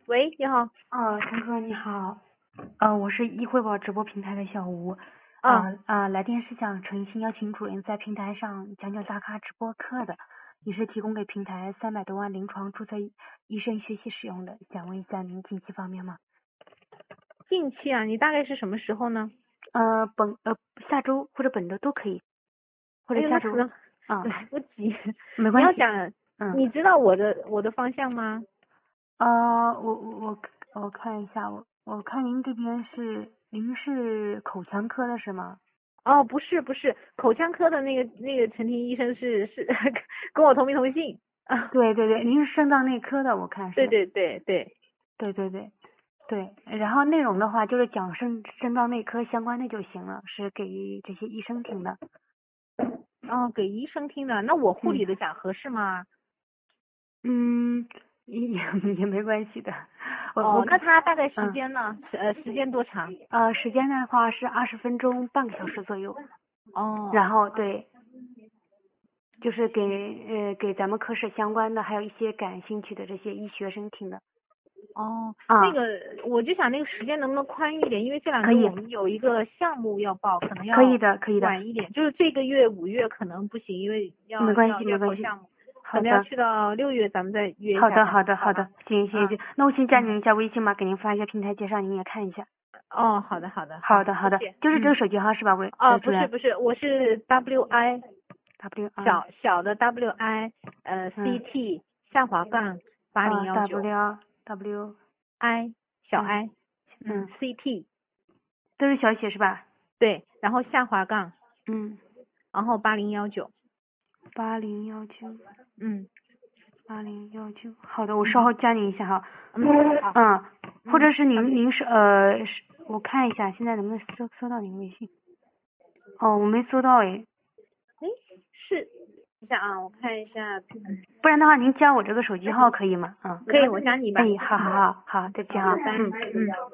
喂，你好。 陈哥你好，我是易汇报直播平台的小吴，来电是想诚心邀请主任在平台上讲讲大咖直播课的，你是提供给平台300多万临床注册医生学习使用的，想问一下您近期方面吗？ 近期啊，你大概是什么时候呢？ 下周或者本周都可以，或哎呦， 者下周。 那可能来不及。 没关系。 你要讲，你知道我的方向吗？ 我看一下，我看您这边您是口腔科的是吗？ 哦，不是，口腔科的那个陈婷医生是跟我同名同姓啊。 对，您是肾脏内科的，我看是。 对。 对，然后内容的话就是讲肾脏内科相关的就行了，是给这些医生听的。 哦，给医生听的，那我护理的讲合适吗？ 也没关系的。 那他大概时间呢？时间多长？ 时间的话是20分钟，半个小时左右。 哦。 然后对，就是给咱们科室相关的，还有一些感兴趣的这些医学生听的。 那个我就想那个时间能不能宽裕一点，因为这两周我们有一个项目要报，可能要可以的晚一点，就是这个月5月可能不行，因为要没关系跑项目， 好的， 可能要去到6月咱们再约一下。 好的，行，那我先加您一下微信吧，给您发一下平台介绍，您也看一下。 好的， 好的，就是这个手机号是吧？ 不是，我是 WI 小的 WI CT 下滑杠8019 W I 小 I CT 都是小写是吧？ 对，然后下滑杠然后8019 8019 8019，好的，我稍后加您一下哈。 好。 或者是您是我看一下现在能不能搜到您微信。我没搜到哎。 是，等下啊，我看一下。 不然的话您加我这个手机号可以吗？ 可以，我加你吧。 好，再见啊。